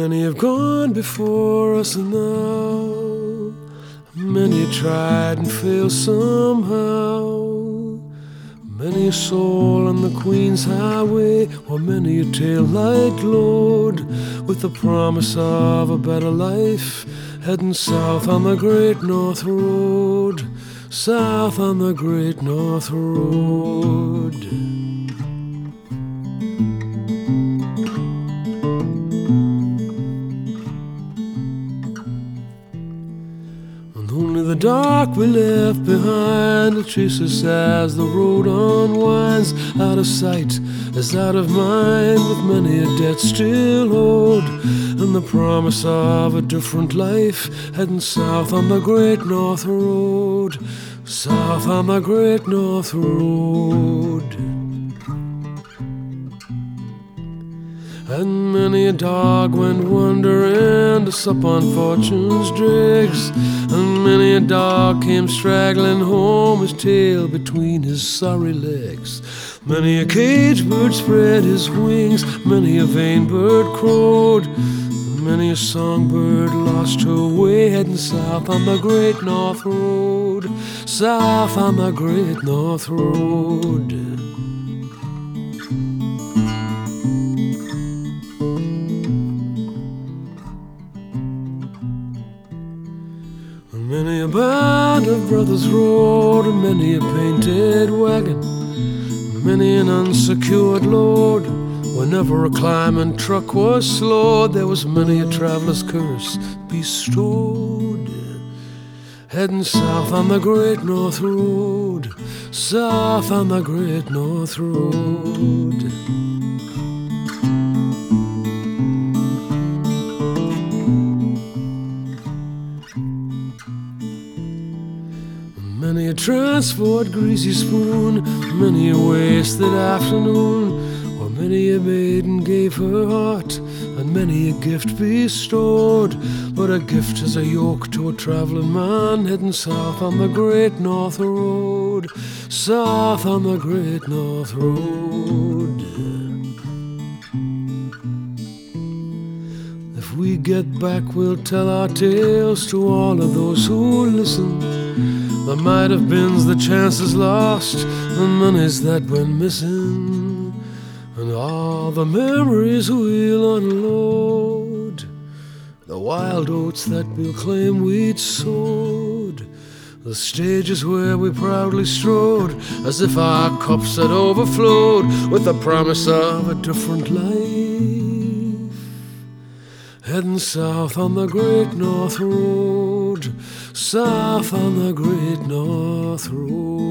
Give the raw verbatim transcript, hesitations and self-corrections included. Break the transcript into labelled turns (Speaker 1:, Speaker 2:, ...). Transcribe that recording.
Speaker 1: Many have gone before us now, many have tried and failed somehow. Many a soul on the Queen's Highway, or many a tail-light glowed, with the promise of a better life, heading south on the Great North Road, south on the Great North Road. Only the dark we left behind will chase us as the road unwinds. Out of sight as out of mind, with many a debt still owed, and the promise of a different life, heading south on the Great North Road, south on the Great North Road. And many a dog went wandering to sup on fortune's dregs, and many a dog came straggling home, his tail between his sorry legs. Many a caged bird spread his wings, many a vain bird crowed, many a songbird lost her way, heading south on the Great North Road, south on the Great North Road. Many a band of brothers rode, and many a painted wagon, many an unsecured load. Whenever a climbing truck was slowed, there was many a traveler's curse bestowed, heading south on the Great North Road, south on the Great North Road. Many a transport greasy spoon, many a wasted afternoon, or many a maiden gave her heart, and many a gift bestowed. But a gift is a yoke to a travelling man, heading south on the Great North Road, south on the Great North Road. If we get back, we'll tell our tales to all of those who listen. The might have beens, the chances lost, the monies that went missing, and all the memories we'll unload, the wild oats that we'll claim we'd sowed, the stages where we proudly strode, as if our cups had overflowed with the promise of a different life, heading south on the Great North Road, south on the Great North Road.